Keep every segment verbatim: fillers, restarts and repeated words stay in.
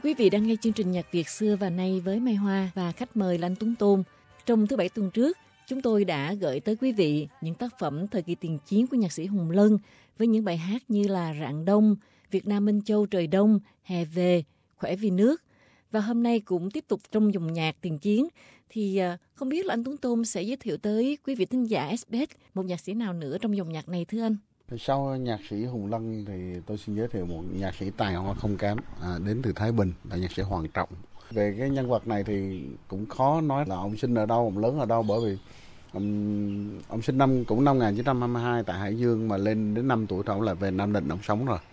Quý vị đang nghe chương trình Nhạc Việt xưa và nay với Mai Hoa và khách mời là anh Tuấn Tôn. Trong thứ Bảy tuần trước, chúng tôi đã gửi tới quý vị những tác phẩm thời kỳ tiền chiến của nhạc sĩ Hùng Lân với những bài hát như là Rạng Đông, Việt Nam Minh Châu Trời Đông, Hè Về, Khỏe Vì Nước. Và hôm nay cũng tiếp tục trong dòng nhạc tiền chiến. Thì không biết là anh Tuấn Tôn sẽ giới thiệu tới quý vị thính giả ét bê ét một nhạc sĩ nào nữa trong dòng nhạc này thưa anh? Sau nhạc sĩ Hùng Lân thì tôi xin giới thiệu một nhạc sĩ tài hoa không kém à, đến từ Thái Bình là nhạc sĩ Hoàng Trọng. Về cái nhân vật này thì cũng khó nói là ông sinh ở đâu, ông lớn ở đâu, bởi vì ông, ông sinh năm cũng năm một nghìn chín trăm hai mươi hai tại Hải Dương, mà lên đến năm tuổi thì ông lại về Nam Định ông sống rồi.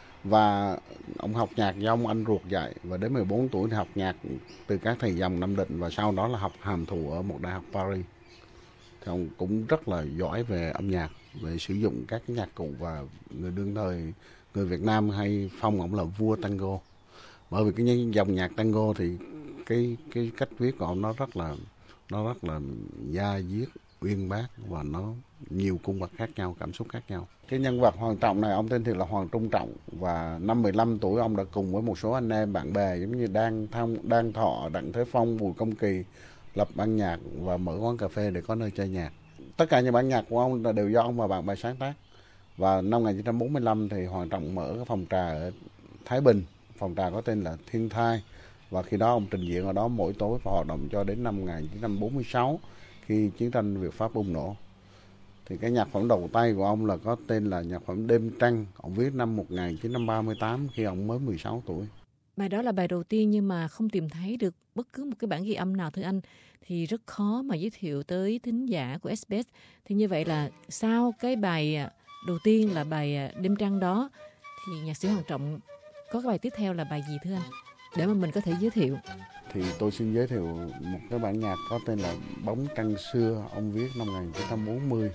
Và ông học nhạc do ông anh ruột dạy, và đến mười bốn tuổi thì học nhạc từ các thầy dòng Nam Định, và sau đó là học hàm thủ ở một đại học Paris. Thì ông cũng rất là giỏi về âm nhạc, về sử dụng các cái nhạc cụ, và người đương thời người Việt Nam hay phong ông là vua tango. Bởi vì cái dòng nhạc tango thì cái cái cách viết của ông nó rất là nó rất là da diết, uyên bác, và nó nhiều cung bậc khác nhau, cảm xúc khác nhau. Cái nhân vật Hoàng Trọng này ông tên thiệt là Hoàng Trung Trọng, và năm mười lăm tuổi ông đã cùng với một số anh em bạn bè giống như Đan Thông, Đan Thọ, Đặng Thế Phong, Bùi Công Kỳ lập ban nhạc và mở quán cà phê để có nơi chơi nhạc. Tất cả những bản nhạc của ông là đều do ông và bạn bè sáng tác. Và năm một nghìn chín trăm bốn mươi lăm thì Hoàng Trọng mở cái phòng trà ở Thái Bình, phòng trà có tên là Thiên Thai, và khi đó ông trình diễn ở đó mỗi tối và hoạt động cho đến năm một nghìn chín trăm bốn mươi sáu khi chiến tranh Việt Pháp bùng nổ. Thì cái nhạc phẩm đầu tay của ông là có tên là nhạc phẩm Đêm Trăng, ông viết năm một nghìn chín trăm ba mươi tám khi ông mới mười sáu tuổi. Bài đó là bài đầu tiên nhưng mà không tìm thấy được bất cứ một cái bản ghi âm nào thưa anh, thì rất khó mà giới thiệu tới thính giả của ét bê ét. Thì như vậy là sau cái bài đầu tiên là bài Đêm Trăng đó thì nhạc sĩ Hoàng Trọng có cái bài tiếp theo là bài gì thưa anh, để mà mình có thể giới thiệu? Thì tôi xin giới thiệu một cái bản nhạc có tên là Bóng Trăng Xưa, ông viết năm một nghìn chín trăm bốn mươi.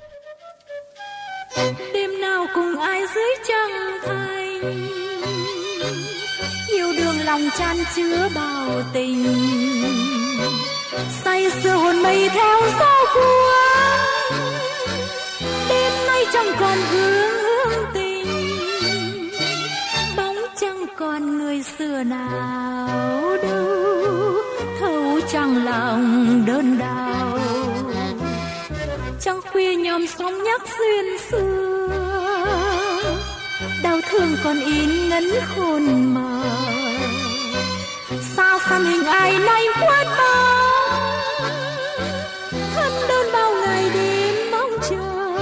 Đêm nào cùng ai dưới trăng thanh, yêu đương lòng chan chứa bao tình, say sưa hồn mây theo gió cuốn, đêm nay chẳng còn vương hương tình, bóng chẳng còn người xưa nào đâu, thấu chẳng lòng đơn đau, trăng khuya nhòm sóng nhắc duyên xưa, đau thương còn in ngấn khôn mờ, sao xăm hình ai nay khuất bóng, thân đơn bao ngày đêm mong chờ,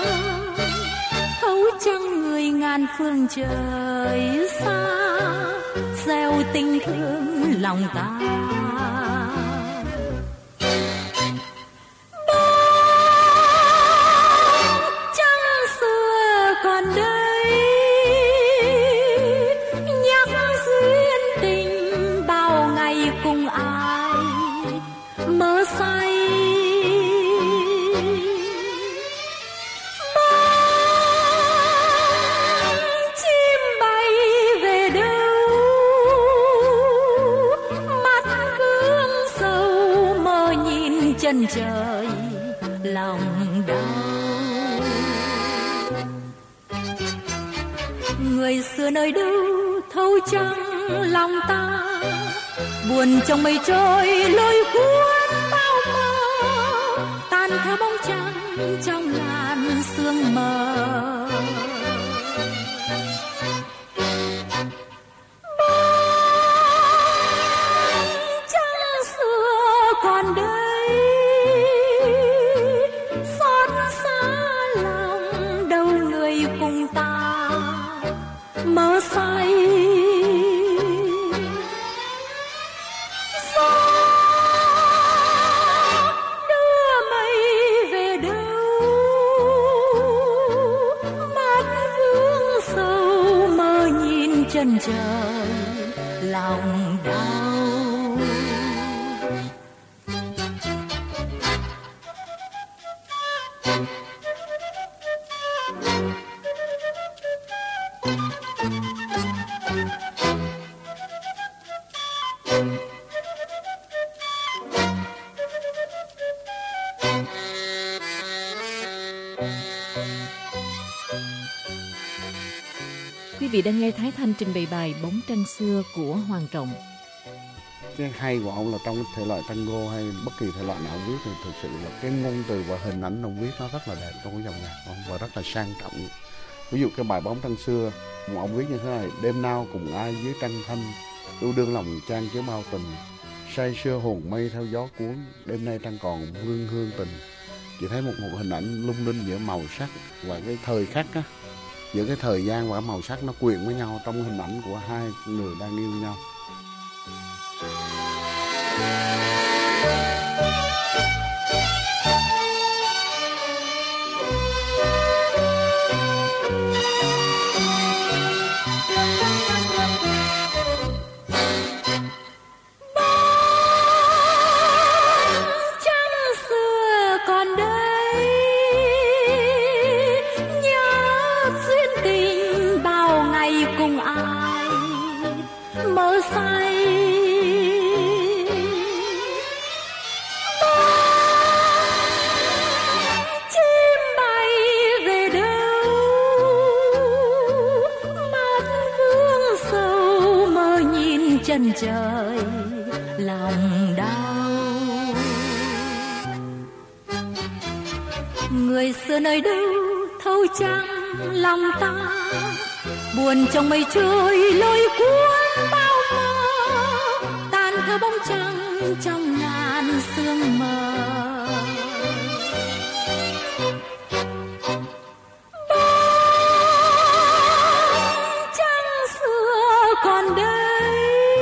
thấu trăng người ngàn phương trời xa, gieo tình thương lòng ta. chân trời lòng đau, người xưa nơi đâu thấu trăng lòng ta, buồn trong mây trôi lôi cuốn bao mơ, tan theo bóng trăng trong làn sương mờ. Quý vị đang nghe Thái Thanh trình bày bài Bóng trăng xưa của Hoàng Trọng. Cái hay của ông là trong cái thể loại tango hay bất kỳ thể loại nào ông viết thì thực sự là cái ngôn từ và hình ảnh ông viết nó rất là đẹp trong cái dòng nhạc của ông và rất là sang trọng. Ví dụ cái bài Bóng trăng xưa, ông viết như thế này: đêm nào cùng ai dưới trăng thanh, yêu đương lòng trang chứa bao tình, say sưa hồn mây theo gió cuốn, đêm nay trăng còn vương hương tình. Chỉ thấy một một hình ảnh lung linh giữa màu sắc và cái thời khắc á, giữa cái thời gian và màu sắc nó quyện với nhau trong hình ảnh của hai người đang yêu nhau. chân trời lòng đau. Người xưa nơi đâu thâu trăng lòng ta, buồn trong mây trôi lôi cuốn bao mơ, tan theo bóng trăng trong ngàn sương mờ. Bóng trăng xưa còn đây,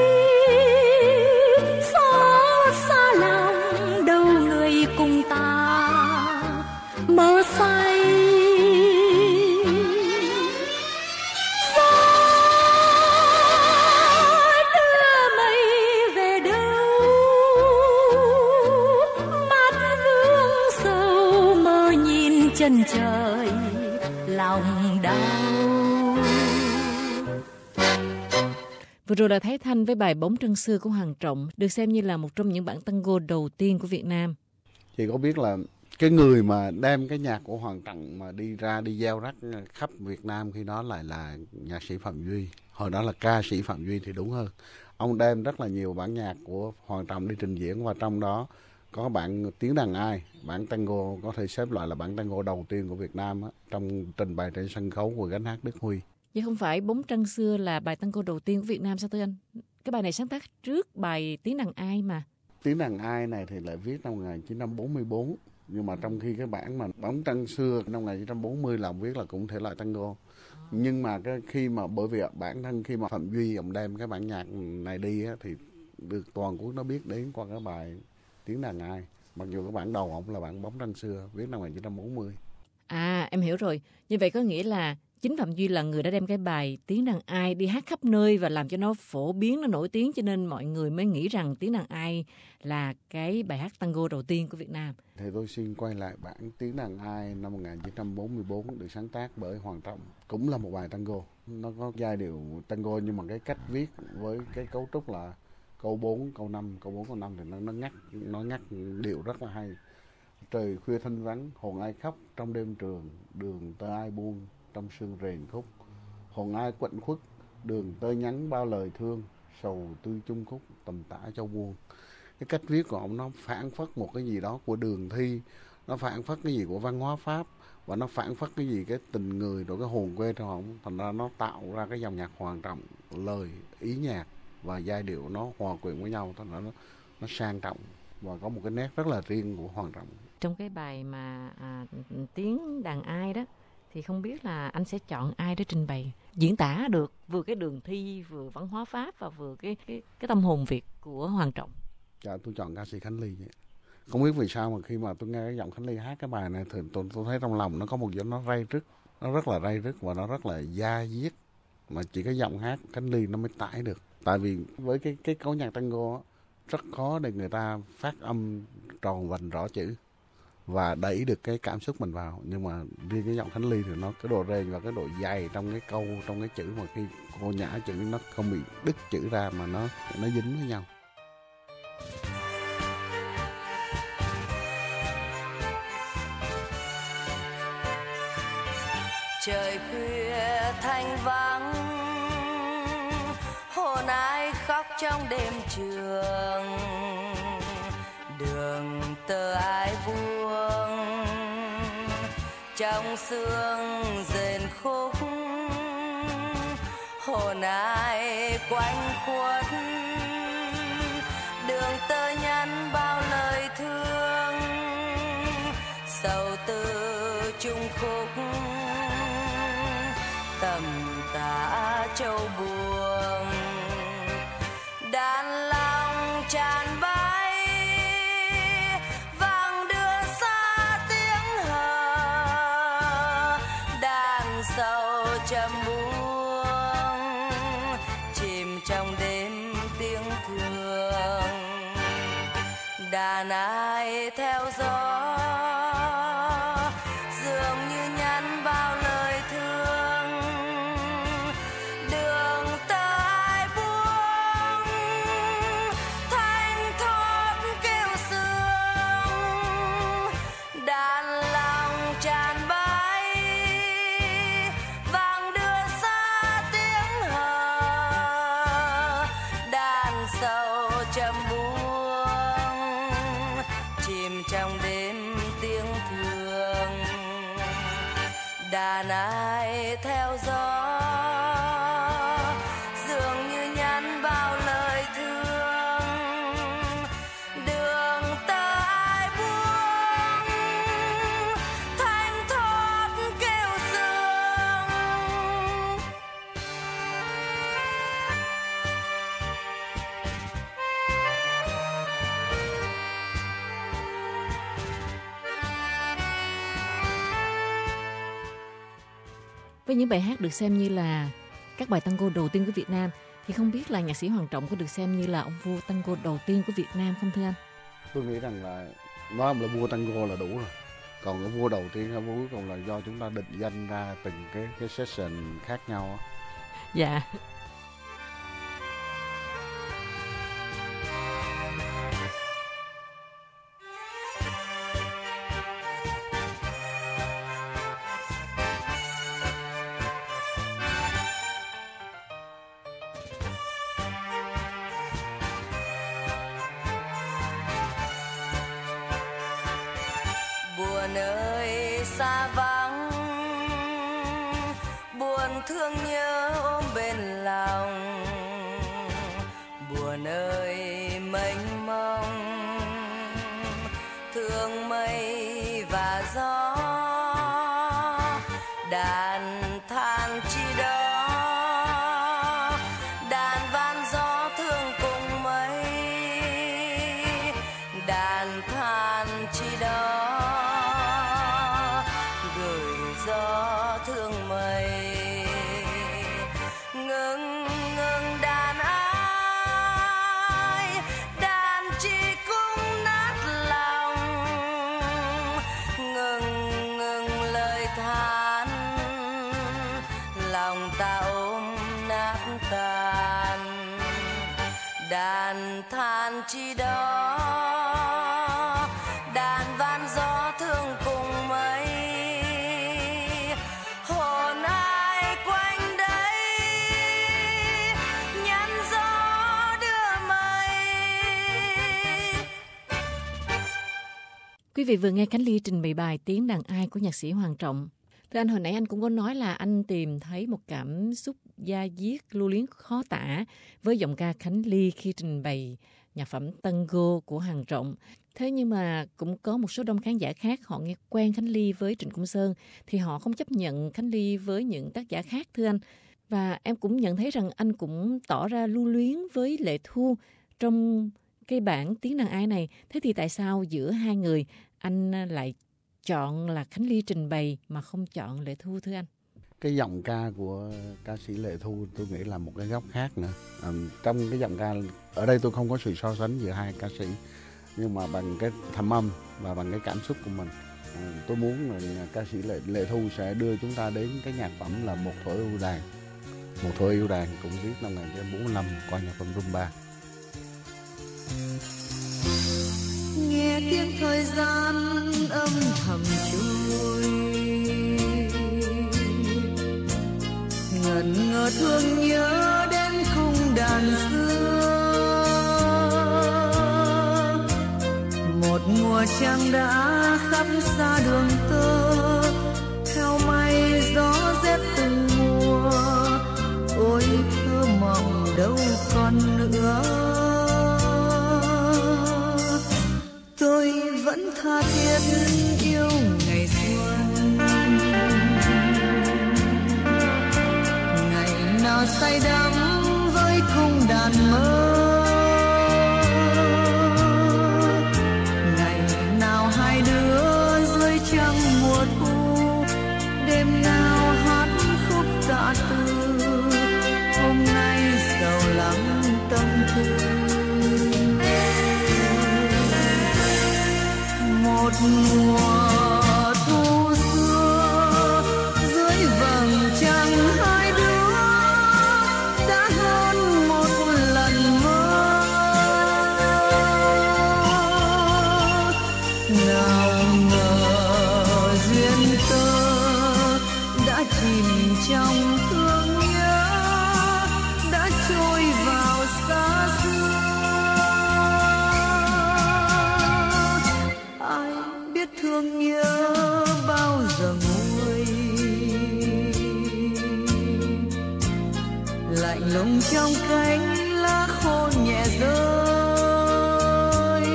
xót xa lòng đâu người cùng ta mơ say. Chân trời lòng đau. Vừa rồi là Thái Thanh với bài Bóng trăng xưa của Hoàng Trọng, được xem như là một trong những bản tango đầu tiên của Việt Nam. Chị có biết là cái người mà đem cái nhạc của Hoàng Trọng mà đi ra đi gieo rắc khắp Việt Nam khi đó lại là nhạc sĩ Phạm Duy. Hồi đó là ca sĩ Phạm Duy thì đúng hơn. Ông đem rất là nhiều bản nhạc của Hoàng Trọng đi trình diễn, và trong đó có bản Tiếng Đàn Ai, bản tango có thể xếp loại là bản tango đầu tiên của Việt Nam á, trong trình bày trên sân khấu của gánh hát Đức Huy. Vậy không phải Bóng trăng xưa là bài tango đầu tiên của Việt Nam sao thưa anh? Cái bài này sáng tác trước bài Tiếng Đàn Ai mà. Tiếng Đàn Ai này thì lại viết năm một nghìn chín trăm bốn mươi tư, nhưng mà trong khi cái bản mà Bóng trăng xưa năm một nghìn chín trăm bốn mươi là ông viết là cũng thể loại tango. Nhưng mà cái khi mà bởi vì bản thân khi mà Phạm Duy ông đem cái bản nhạc này đi á, thì được toàn quốc nó biết đến qua cái bài Tiếng Đàn Ai, mặc dù cái bản đầu ông là bản Bóng trăng xưa viết năm một nghìn chín trăm bốn mươi. À, em hiểu rồi. Như vậy có nghĩa là chính Phạm Duy là người đã đem cái bài Tiếng Đàn Ai đi hát khắp nơi và làm cho nó phổ biến, nó nổi tiếng, cho nên mọi người mới nghĩ rằng Tiếng Đàn Ai là cái bài hát tango đầu tiên của Việt Nam. Thì tôi xin quay lại bản Tiếng Đàn Ai năm một nghìn chín trăm bốn mươi tư được sáng tác bởi Hoàng Trọng, cũng là một bài tango. Nó có giai điệu tango nhưng mà cái cách viết với cái cấu trúc là câu bốn, câu năm, câu bốn, câu năm thì nó, nó ngắt, nó ngắt điệu rất là hay. Trời khuya thanh vắng, hồn ai khóc trong đêm trường, đường tơ ai buông trong sương rền khúc. Hồn ai quạnh khuất, đường tơ nhắn bao lời thương, sầu tư chung khúc tầm tã cho buông. Cái cách viết của ông nó phản phất một cái gì đó của Đường Thi, nó phản phất cái gì của văn hóa Pháp, và nó phản phất cái gì cái tình người rồi cái hồn quê trong ông. Thành ra nó tạo ra cái dòng nhạc Hoàng Trọng, lời, ý nhạc và giai điệu nó hòa quyện với nhau, thành ra nó, nó sang trọng và có một cái nét rất là riêng của Hoàng Trọng. Trong cái bài mà à, Tiếng Đàn Ai đó thì không biết là anh sẽ chọn ai để trình bày diễn tả được vừa cái Đường Thi, vừa văn hóa Pháp và vừa cái cái cái tâm hồn Việt của Hoàng Trọng? Dạ, tôi chọn ca sĩ Khánh Ly. Không biết vì sao mà khi mà tôi nghe cái giọng Khánh Ly hát cái bài này thì tôi, tôi thấy trong lòng nó có một giọng nó ray rứt, nó rất là ray rứt và nó rất là da diết, mà chỉ cái giọng hát Khánh Ly nó mới tải được. Tại vì với cái cái cấu nhạc tango rất khó để người ta phát âm tròn vành rõ chữ và đẩy được cái cảm xúc mình vào. Nhưng mà riêng cái giọng Khánh Ly thì nó cái độ rền và cái độ dày trong cái câu, trong cái chữ, mà khi cô nhả chữ nó không bị đứt chữ ra mà nó nó dính với nhau. Trời khuya thanh vắng, trong đêm trường, đường tơ ái buông, trong sương rền khúc, hồn ai quanh khuất, đường tơ nhắn bao lời thương, sầu tư chung khúc, tầm tã châu buông, đàn lòng tràn bay, vang đưa xa tiếng hò, đàn sầu trầm buông, chìm trong đêm tiếng thương, đàn ai theo gió, dường như nhắn bao lời thương, đường tơ ai buông, thanh thoát kêu sương, đàn lòng tràn bay, vang đưa xa tiếng hò, đàn sầu trầm buông, chìm trong đêm tiếng thương, đàn ai theo gió, dường như nhắn bao lời thương, đường tơ ai buông, thanh thoát kêu sương. Với những bài hát được xem như là các bài tango đầu tiên của Việt Nam, thì không biết là nhạc sĩ Hoàng Trọng có được xem như là ông vua tango đầu tiên của Việt Nam không thưa anh? Tôi nghĩ rằng là nói là vua tango là đủ rồi. Còn cái vua đầu tiên hay vua cuối cùng là do chúng ta định danh ra từng cái cái session khác nhau. Dạ. Buồn ơi xa vắng, buồn thương nhớ ôm bên lòng, buồn ơi mênh mông, thương mây và gió, đàn than chi đó, đàn van gió thương cùng mây, đàn than chi đó, gió thương mây, ngừng ngừng đàn ai, đàn chi cũng nát lòng, ngừng ngừng lời than, lòng ta ôm nát tan, đàn than chi đó, đàn van gió thương cùng mây, hồn ai quanh đây, nhắn gió đưa mây. Quý vị vừa nghe Khánh Ly trình bày bài Tiếng đàn ai của nhạc sĩ Hoàng Trọng. Thưa anh, hồi nãy anh cũng có nói là anh tìm thấy một cảm xúc da diết lưu luyến khó tả với giọng ca Khánh Ly khi trình bày nhạc phẩm tango của Hoàng Trọng. Thế nhưng mà cũng có một số đông khán giả khác, họ nghe quen Khánh Ly với Trịnh Công Sơn thì họ không chấp nhận Khánh Ly với những tác giả khác thưa anh. Và em cũng nhận thấy rằng anh cũng tỏ ra lưu luyến với Lệ Thu trong cái bản Tiếng đàn ai này. Thế thì tại sao giữa hai người anh lại chọn là Khánh Ly trình bày mà không chọn Lệ Thu thưa anh? Cái giọng ca của ca sĩ Lệ Thu tôi nghĩ là một cái góc khác nữa. À, trong cái giọng ca ở đây tôi không có sự so sánh giữa hai ca sĩ, nhưng mà bằng cái thẩm âm và bằng cái cảm xúc của mình, à, tôi muốn là ca sĩ Lệ, Lệ Thu sẽ đưa chúng ta đến cái nhạc phẩm là Một thuở yêu đàn. Một thuở yêu đàn cũng viết năm một nghìn chín trăm bốn mươi lăm qua nhạc phẩm rumba. Nghe tiếng thời gian âm thầm trôi, ngẩn ngơ thương nhớ đến khung đàn xưa, một mùa trăng đã khắp xa đường tơ, theo mây gió rét từng mùa, ôi thơ mộng đâu còn nữa. Tôi vẫn tha thiết yêu ngày xuân, ngày nào say đắm với cung đàn mơ, ngày nào hai đứa dưới trăng mùa thu, đêm nào hát khúc tạ từ, hôm nay sầu lắng tâm tư. Một mùa thu xưa dưới vầng trăng hai đứa đã hơn một lần mơ. Nào ngờ duyên tơ đã chìm trong thương nhớ, đã trôi vào xa xưa. Ai biết thương nhớ bao giờ nguôi, lạnh lùng trong cánh lá khô nhẹ rơi,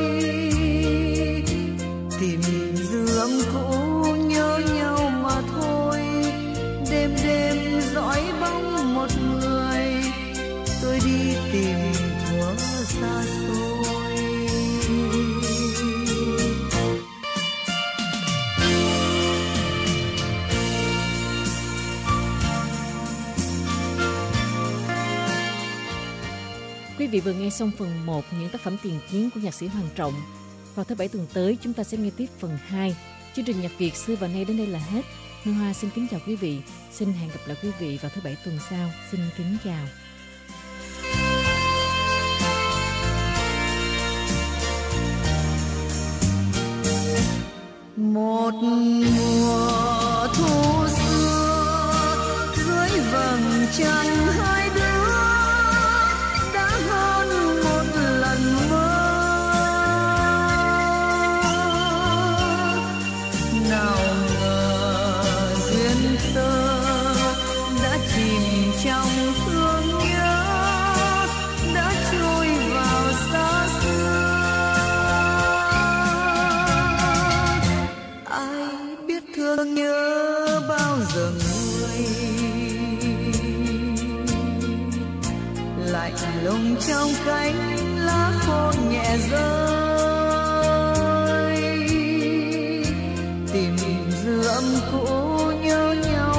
tìm dư âm cũ nhớ nhau mà thôi. Đêm đêm dõi bóng một người, tôi đi tìm thuở xa xôi. Quý vị vừa nghe xong phần một những tác phẩm tiền chiến của nhạc sĩ Hoàng Trọng. Vào thứ Bảy tuần tới, chúng ta sẽ nghe tiếp phần hai. Chương trình Nhạc Việt xưa và nay đến đây là hết. Hương Hoa xin kính chào quý vị. Xin hẹn gặp lại quý vị vào thứ Bảy tuần sau. Xin kính chào. Một mùa thu xưa dưới vầng trăng hai đứa đã hơn một lần mơ. Nào ngờ duyên tơ đã chìm trong thương nhớ, đã trôi vào xa xưa. Ai biết thương nhớ bao giờ nguôi, lạnh lùng trong cánh lá khô nhẹ rơi, tìm dư âm cũ nhớ nhau